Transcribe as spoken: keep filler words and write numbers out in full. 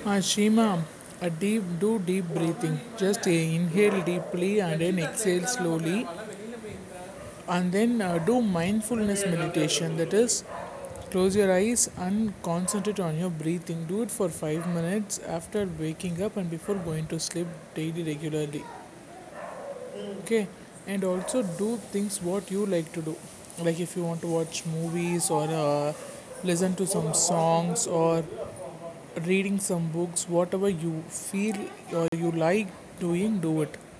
Uh, Shima, a deep, do deep breathing. Just uh, inhale deeply and then exhale slowly, and then uh, do mindfulness meditation. That is, close your eyes and concentrate on your breathing. Do it for five minutes after waking up and before going to sleep daily regularly. Okay, and also do things what you like to do. Like if you want to watch movies or uh, listen to some songs or reading some books, whatever you feel or you like doing, do it.